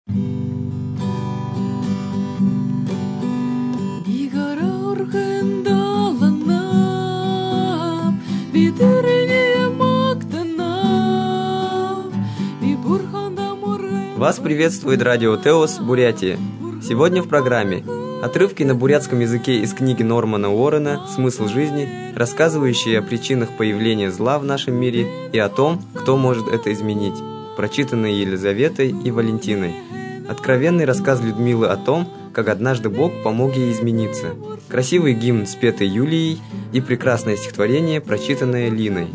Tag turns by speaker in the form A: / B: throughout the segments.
A: Вас приветствует радио Теос, Бурятия. Сегодня в программе отрывки на бурятском языке из книги Нормана Уоррена «Смысл жизни», рассказывающие о причинах появления зла в нашем мире и о том, кто может это изменить, прочитанные Елизаветой и Валентиной. Откровенный рассказ Людмилы о том, как однажды Бог помог ей измениться. Красивый гимн, спетый Юлией, и прекрасное стихотворение, прочитанное Линой.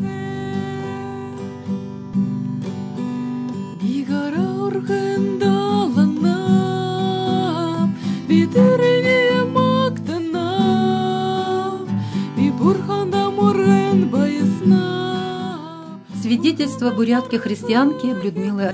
B: Свидетельство бурятской христианки Людмилы.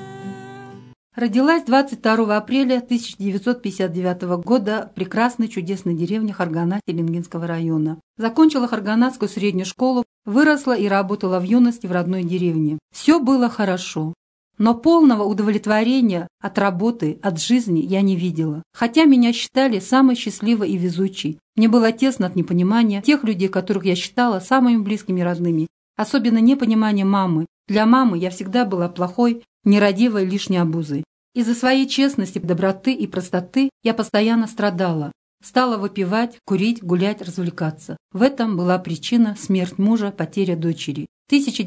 B: Родилась 22 апреля 1959 года в прекрасной чудесной деревне Харганат Теленгинского района. Закончила Харганатскую среднюю школу, выросла и работала в юности в родной деревне. Все было хорошо, но полного удовлетворения от работы, от жизни я не видела. Хотя меня считали самой счастливой и везучей. Мне было тесно от непонимания тех людей, которых я считала самыми близкими и родными. Особенно непонимание мамы. Для мамы я всегда была плохой, нерадивой, лишней обузой. Из-за своей честности, доброты и простоты я постоянно страдала. Стала выпивать, курить, гулять, развлекаться. В этом была причина смерть мужа, потеря дочери. В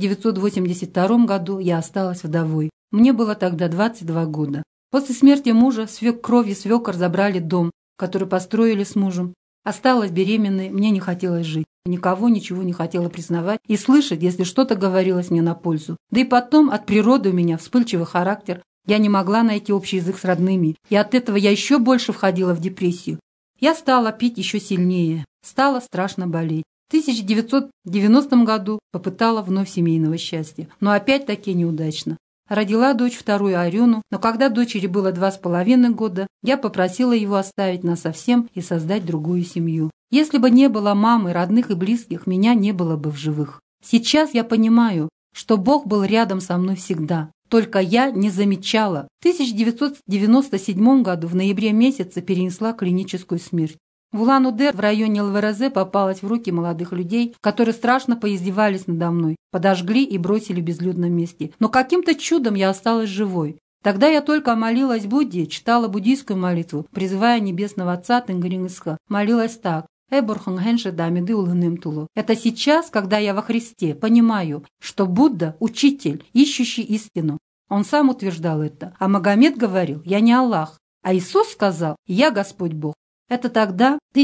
B: 1982 году я осталась вдовой. Мне было тогда 22 года. После смерти мужа свекровь и свекор забрали дом, который построили с мужем. Осталась беременной, мне не хотелось жить. Никого ничего не хотела признавать и слышать, если что-то говорилось мне на пользу. Да и потом от природы у меня вспыльчивый характер. Я не могла найти общий язык с родными, и от этого я еще больше входила в депрессию. Я стала пить еще сильнее, стала страшно болеть. В 1990 году попытала вновь семейного счастья, но опять-таки неудачно. Родила дочь вторую Арену, но когда дочери было 2,5 года, я попросила его оставить нас совсем и создать другую семью. Если бы не было мамы, родных и близких, меня не было бы в живых. Сейчас я понимаю, что Бог был рядом со мной всегда, только я не замечала. В 1997 году в ноябре месяце перенесла клиническую смерть. В Улан-Удэ в районе ЛВРЗ попалась в руки молодых людей, которые страшно поиздевались надо мной, подожгли и бросили в безлюдном месте. Но каким-то чудом я осталась живой. Тогда я только молилась Будде, читала буддийскую молитву, призывая Небесного Отца Тенгринисха. Молилась так: это сейчас, когда я во Христе, понимаю, что Будда – учитель, ищущий истину. Он сам утверждал это. А Магомед говорил: я не Аллах. А Иисус сказал: я Господь Бог. Это тогда, в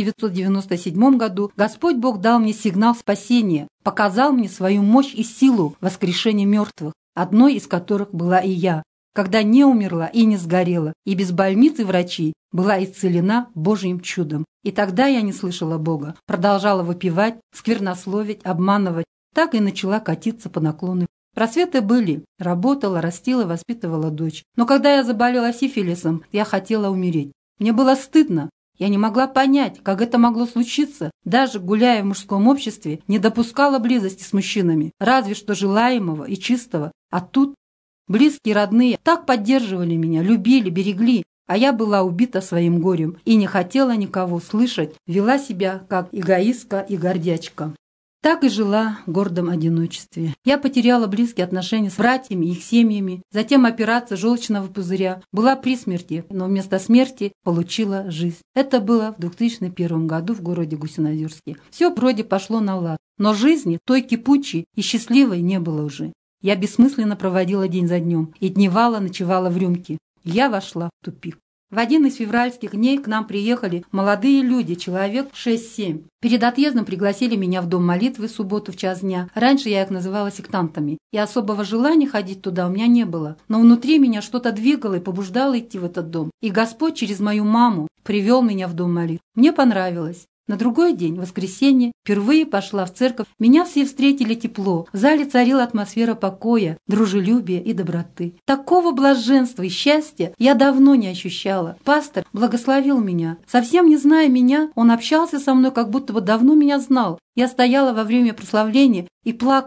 B: 1997 году, Господь Бог дал мне сигнал спасения, показал мне свою мощь и силу воскрешения мертвых, одной из которых была и я, когда не умерла и не сгорела, и без больницы врачей была исцелена Божьим чудом. И тогда я не слышала Бога, продолжала выпивать, сквернословить, обманывать, так и начала катиться по наклону. Просветы были, работала, растила, воспитывала дочь. Но когда я заболела сифилисом, я хотела умереть. Мне было стыдно. Я не могла понять, как это могло случиться. Даже гуляя в мужском обществе, не допускала близости с мужчинами, разве что желаемого и чистого. А тут близкие, родные так поддерживали меня, любили, берегли, а я была убита своим горем и не хотела никого слышать, вела себя как эгоистка и гордячка. Так и жила в гордом одиночестве. Я потеряла близкие отношения с братьями и их семьями, затем операция желчного пузыря, была при смерти, но вместо смерти получила жизнь. Это было в 2001 году в городе Гусиноозерске. Все вроде пошло на лад, но жизни той кипучей и счастливой не было уже. Я бессмысленно проводила день за днем и дневала, ночевала в рюмке. Я вошла в тупик. В один из февральских дней к нам приехали молодые люди, человек 6-7. Перед отъездом пригласили меня в дом молитвы в субботу в час дня. Раньше я их называла сектантами, и особого желания ходить туда у меня не было. Но внутри меня что-то двигало и побуждало идти в этот дом. И Господь через мою маму привел меня в дом молитвы. Мне понравилось. На другой день, воскресенье, впервые пошла в церковь. Меня все встретили тепло. В зале царила атмосфера покоя, дружелюбия и доброты. Такого блаженства и счастья я давно не ощущала. Пастор благословил меня. Совсем не зная меня, он общался со мной, как будто бы давно меня знал. Я стояла во время прославления и плакала.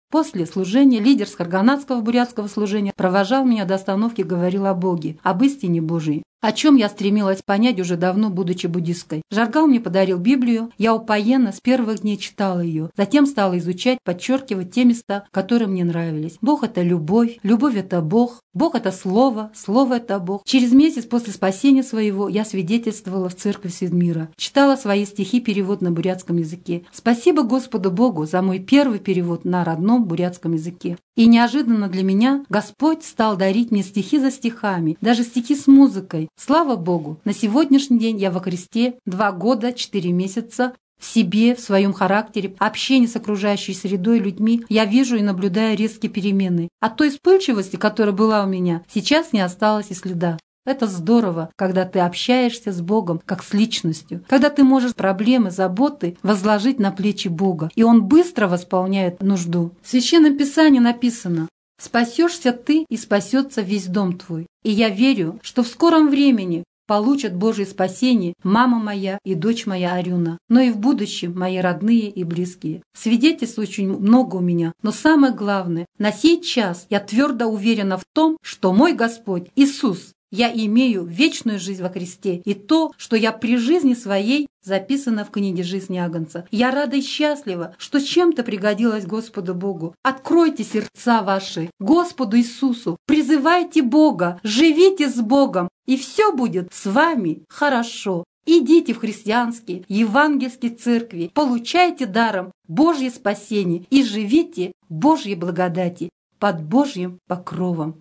B: После служения лидер Схарганадского бурятского служения провожал меня до остановки и говорил о Боге, об истине Божией, о чем я стремилась понять уже давно, будучи буддисткой. Жаргал мне подарил Библию, я упоенно с первых дней читала ее, затем стала изучать, подчеркивать те места, которые мне нравились. Бог – это любовь, любовь – это Бог, Бог – это Слово, Слово – это Бог. Через месяц после спасения своего я свидетельствовала в церкви Свидмира, читала свои стихи, перевод на бурятском языке. Спасибо Господу Богу за мой первый перевод на родном бурятском языке. И неожиданно для меня Господь стал дарить мне стихи за стихами, даже стихи с музыкой. Слава Богу! На сегодняшний день я во Христе 2 года, 4 месяца. В себе, в своем характере, общении с окружающей средой, людьми, я вижу и наблюдаю резкие перемены. От той вспыльчивости, которая была у меня, сейчас не осталось и следа. Это здорово, когда ты общаешься с Богом как с личностью, когда ты можешь проблемы, заботы возложить на плечи Бога, и Он быстро восполняет нужду. В Священном Писании написано: «Спасешься ты, и спасется весь дом твой». И я верю, что в скором времени получат Божье спасение мама моя и дочь моя Арюна, но и в будущем мои родные и близкие. Свидетельств очень много у меня, но самое главное, на сей час я твердо уверена в том, что мой Господь Иисус, я имею вечную жизнь во Христе, и то, что я при жизни своей записано в книге жизни Агнца. Я рада и счастлива, что чем-то пригодилась Господу Богу. Откройте сердца ваши Господу Иисусу, призывайте Бога, живите с Богом, и все будет с вами хорошо. Идите в христианские, евангельские церкви, получайте даром Божье спасение и живите в Божьей благодати под Божьим покровом.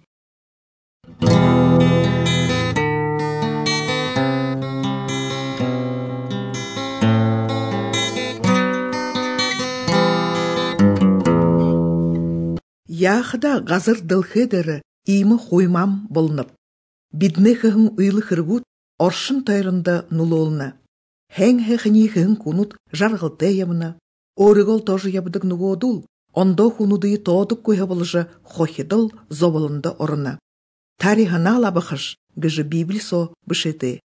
C: Яхда газыр дылхедері имі хоймам болнып. Бидне хығын уйлы хыргут оршын тайрында нулолна. Хәң хэхіні хығын кунут жарғылты ямына. Орығыл тоже ябыдық нугодул, ондо хунудыйы тоодық көйі болыжы хохидыл зобылында орына. Тарихына лабықыш гыжы Библисо бішеті.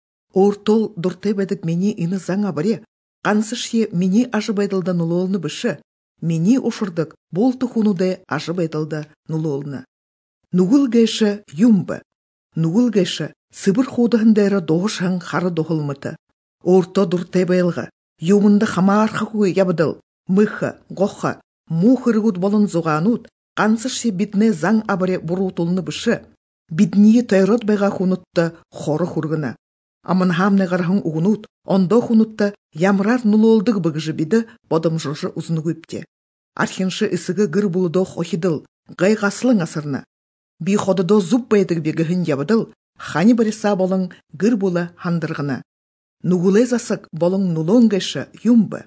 C: Ортол дұрты бәдік мені іні заңа баре, қансыше мені ажыбайдылда нулолны бішы. Мені ошырдық болты хунуде ажыбайдылда нулолны. Нугыл гайшы юмбы. Нугыл гайшы сыбыр худығындайры доғышын қары доғылмыты. Орто дұрты байлғы. Юмынды хамарқы көй ябыдыл. Мыхы, гоқы, мухыргут болын зоғанут. Қансыше бітне заң абыре бұрутылны бішы. Бидние тайрот байға хунутты хоры хургына. Амын хамны ғарғын уғынут, ондо хунутты ямрар нулолдық бұғыжы биді бодым жұржы ұзыны көпте. Архиншы ісігі гір бұлыдо хохидыл, ғай ғасылың асырны. Би ходыдо зуб байдық бегіғін ябыдыл, хани бариса болың гір бұлы хандырғына. Нуғылы засық болың нулон ғайшы юмбы.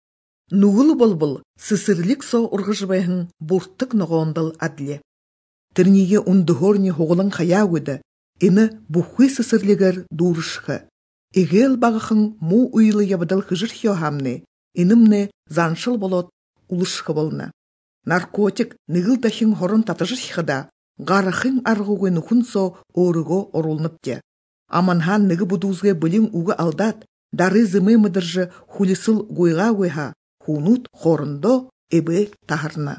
C: Нуғылы бол-бұл сысырлік со ұрғыжы байғын бұрттық нұғондыл адле. Тірнеге ұндығорне хоғылың қая өді, іні бұхы сысырлігер дұрышқы. Игел бағықын му уйлы ябыдыл хыжыр хиохамны, інімні заншыл болот улышқы болны. Наркотик нығыл дахын хорын татыжыр хиқыда, ғарықын арғуғы нүхін со орығы орулныпте. Аманхан нығы бұдузғы білін уғы алдат, дары зымы мыдыржы хулисыл гойға гойға, хунут хорындо эбі тахарна.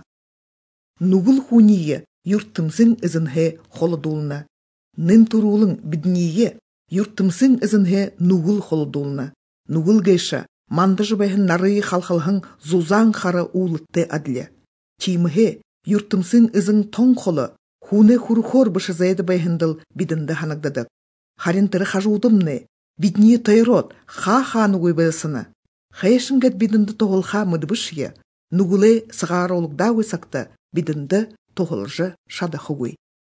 C: Нугыл хуния юрттымсың ізінхе холодулна. Нын турулың бидние юрттымсың ізінхе нугыл холодулна. Нугыл гейша мандыжы бәйхін нарыйы халхалхың зузаң қары улытты адле. Чимхе юрттымсың ізін тоң холы, хуне хурхор бышы зайды бәйхінділ бидінді ханагдадық. Харинтыры хажудымны, бидние тайрот ха-хану гойбайсыны. Хайшынгат бидінді тоғылға мыдбышье, нугылы сығары олықда ойсақты бидінді тоғылжы шадақы гой.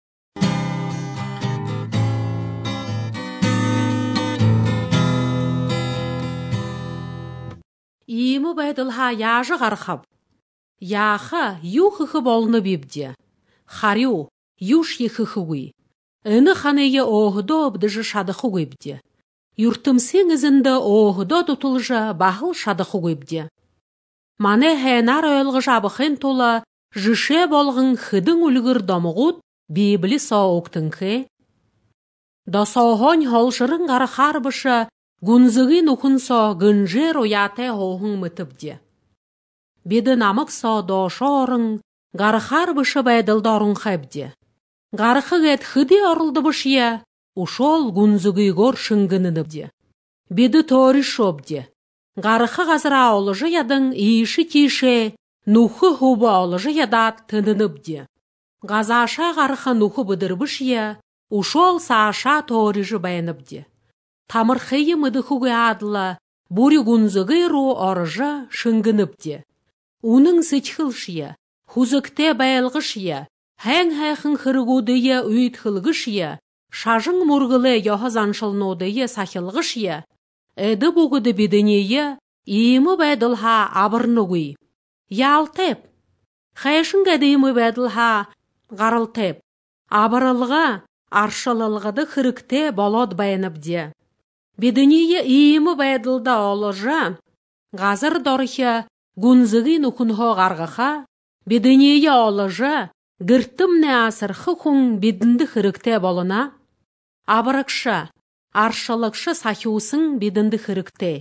D: Имы байдылға яжы ғарқап. Яха юхықы болны бебде. Харю юш ехықы гой. Іні ханайы оғыды обдыжы шадықы гойбде. Юртымсың ізінді оғыды тұтылжы бағыл шадықы гойбде. Маны хәнар өйлгі жабықын тола жыше болғын хыдың үлгір домығыд бейбілі соғықтың ке. Да соғын холшырын ғарқар бұшы гүнзігін ұқын со гүнжер ұяты оғын мұтыпде. Беді намық со дошы орын Гарахар бышы бәйділді орын қайбде. Гарахы гәт хыды орылды бышия, ушол гунзугы гор шыңгыныныбде. Беді тори шобде. Гарахы ғазыра олыжы ядың иіші тише, нухы хуба олыжы ядат тыныныбде. Газаша гарахы нухы бұдыр бышия, ушол сааша торижы бәйінібде. Тамырхыйы мыдыхугы адыла, бури гунзугы ру орыжы шыңгыныбде. Уның сычхылшия, хузыкте бәйілгішия, хэн-хэхын хыргудыя үйтхылгышия, шажың мұргылы яхазаншылнодыя сахилгышия, эді бұғыды бедінее, иімі бәділха абырнығый. Ялтеп, хайшын кәдейімі бәділха ғарылтеп, абырылға, аршылылғыды хырыкте болот бәйініпде. Бедінее иімі бәділді олыжа, ғазыр дорхе гунзығы нұхынхо ғарғыха, бедінее олыжа, гіртім не асырхы құң бедінді хырыкте болына, абырықша, аршылықшы сахиусың бедінді хырыкте.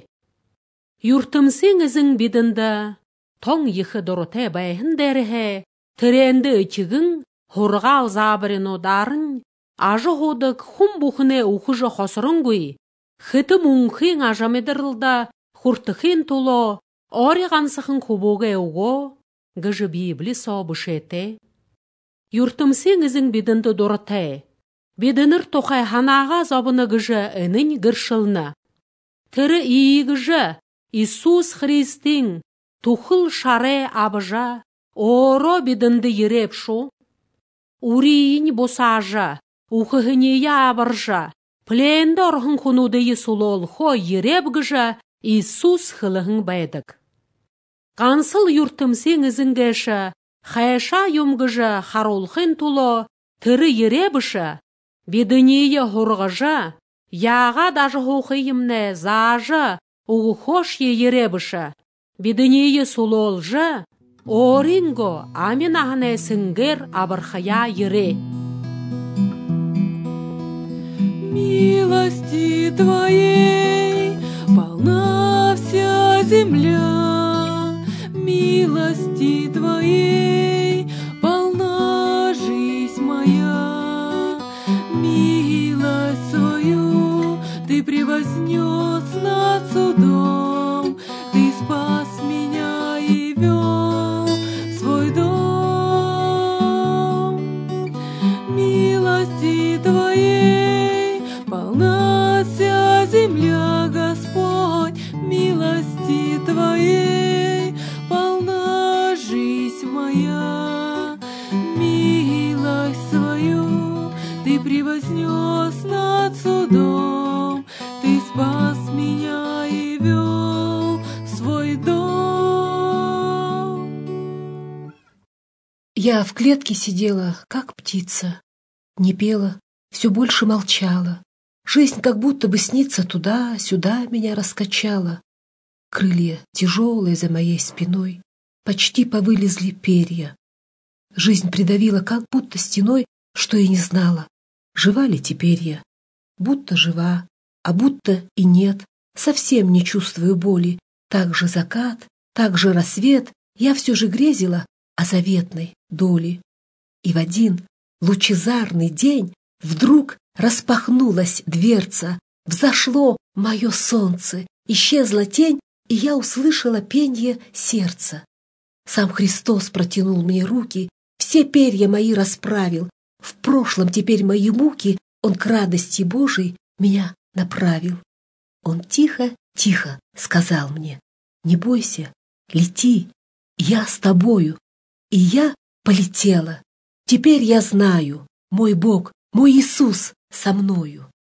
D: Юртымсың ізің бедінді, тоң ехі дұрыте бәйін дәріхе, тіренді үчігің, хұрғал забырын одарың, ажы ғодық хұм бұхыне ұқыжы қосырың гөй, хыты мұңхың ажамедірілді, хұртықын тұлы, орығансықын құбуға ұғы, гыжы бейблі собышете. Юртымсың ізің бедінді дұрыте, бедінір тоқай ханаға забыны гыжы үнін гіршылны. Тірі иігіжі, Иисус Христің, тухыл шаре абыжа, оро бедінді ереп шу. Урейін босажа, ухығынея абыржа, пленді орғын құнудыйы сулол хо ереп гыжа, Иисус хылығын байдық. Қансыл юртымсың ізінгеші, хайша юмгыжа харулхын туло, тірі еребіші, бедінейі хұрғыжа, яға дажы хоқыйымне зажы, уғы хош еребіші, бедінейі сулолжы, оринго амин ағыне сіңгер абырхая ере.
E: Милости Твоей полна вся земля, милости Твоей полна жизнь моя, милость свою Ты превознес над судом, Ты спас меня и вел в свой дом. Милости Твоей полна вся земля, Господь, милости Твоей полна жизнь моя, милость свою Ты превознес над судом, Ты спас меня и вел в свой дом.
F: Я в клетке сидела, как птица, не пела, все больше молчала. Жизнь как будто бы снится туда-сюда меня раскачала. Крылья тяжелые за моей спиной, почти повылезли перья. Жизнь придавила как будто стеной, что и не знала, жива ли теперь я. Будто жива, а будто и нет, совсем не чувствую боли. Так же закат, так же рассвет, я все же грезила о заветной доле. И в один лучезарный день вдруг распахнулась дверца, взошло мое солнце, исчезла тень, и я услышала пенье сердца. Сам Христос протянул мне руки, все перья мои расправил, в прошлом теперь мои муки Он к радости Божией меня направил. Он тихо-тихо сказал мне: не бойся, лети, я с тобою. И я полетела. Теперь я знаю, мой Бог, мой Иисус со мною.